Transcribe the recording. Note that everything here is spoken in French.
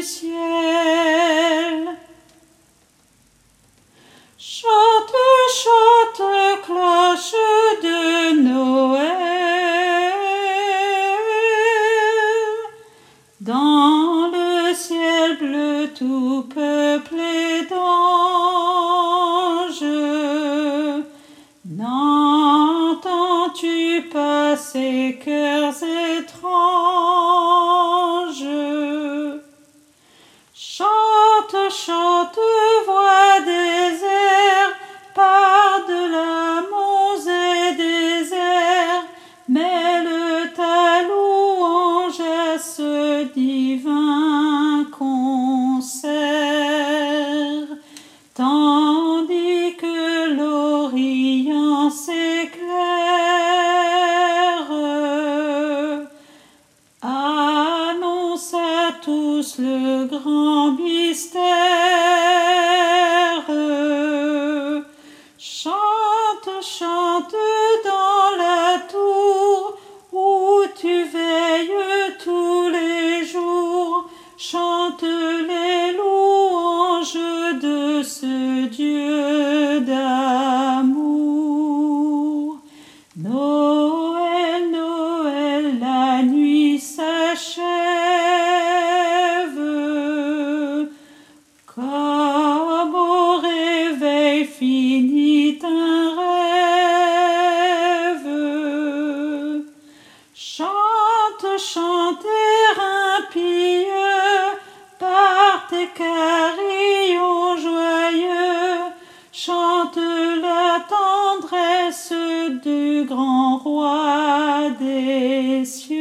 ciel. Chante, chante, cloche de Noël, dans le ciel bleu tout peuplé d'anges. N'entends-tu pas ces chœurs étranges? Chante, chante, voix des airs, par-delà monts et déserts, mêle ta louange à ce divin concert, tandis que l'Orient s'éclaire, annonce à tous le grand mystère. Chante, chante dans la tour où tu veilles tous les jours, chante les louanges de ce Dieu d'amour. Noël, Noël, la nuit s'achève, comme au réveil finit un rêve. Chante, chante, air impieux, par tes carillons joyeux, chante la tendresse du grand roi des cieux.